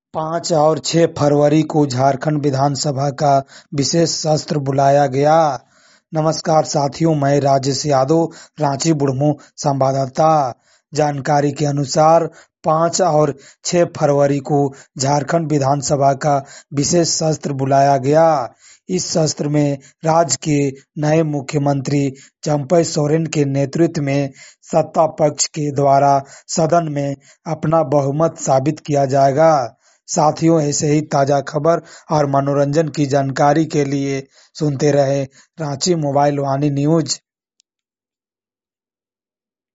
5 और 6 फरवरी को झारखंड विधानसभा का विशेष सत्र बुलाया गया। नमस्कार साथियों, मैं राजेश यादव, रांची बुढ़मू संवाददाता। जानकारी के अनुसार 5 और 6 फरवरी को झारखंड विधानसभा का विशेष सत्र बुलाया गया। इस सत्र में राज्य के नए मुख्यमंत्री चंपई सोरेन के नेतृत्व में सत्ता पक्ष के द्वारा सदन में अपना बहुमत साबित किया जाएगा। साथियों, ऐसे ही ताजा खबर और मनोरंजन की जानकारी के लिए सुनते रहे रांची मोबाइल वाणी न्यूज।